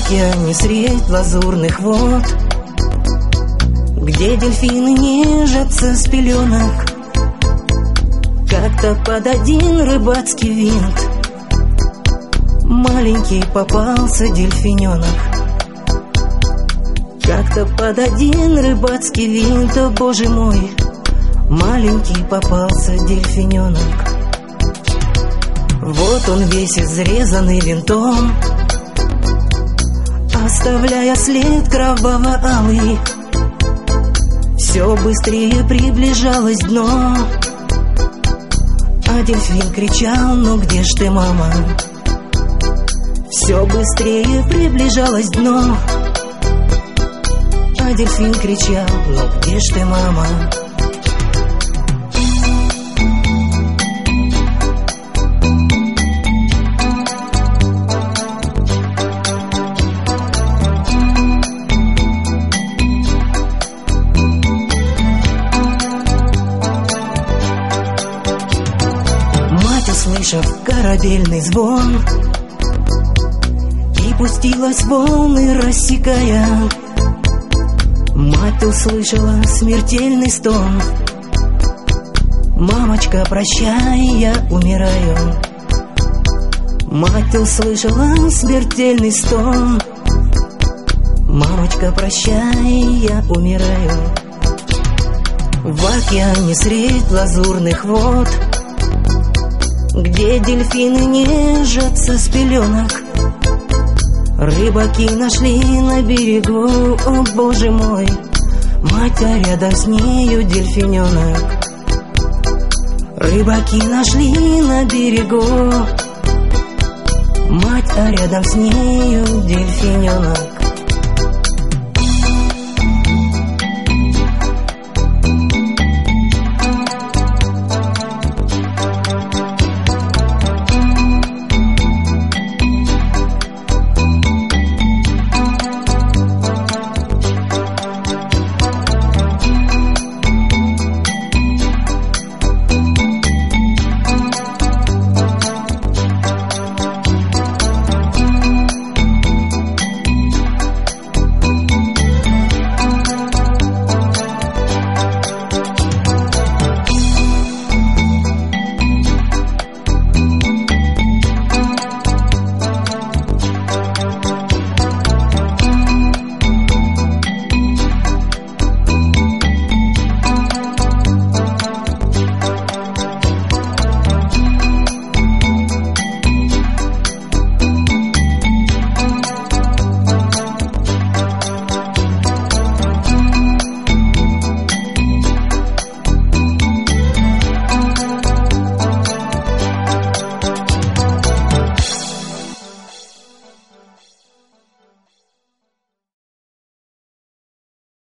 океане средь лазурных вод, где дельфины нежатся с пеленок, как-то под один рыбацкий винт маленький попался дельфиненок. Как-то под один рыбацкий винт, о боже мой, маленький попался дельфиненок. Вот он весь изрезанный винтом, оставляя след кроваво-алый. Все быстрее приближалось дно, а дельфин кричал: ну где ж ты, мама? Все быстрее приближалось дно, а дельфин кричал: ну где ж ты, мама? Услышав корабельный звон, и пустилась волны рассекая, мать услышала смертельный стон: мамочка, прощай, я умираю. Мать услышала смертельный стон: мамочка, прощай, я умираю. В океане средь лазурных вод, где дельфины нежатся с пеленок, рыбаки нашли на берегу, о боже мой, мать, а рядом с нею дельфиненок. Рыбаки нашли на берегу мать, а рядом с нею дельфиненок.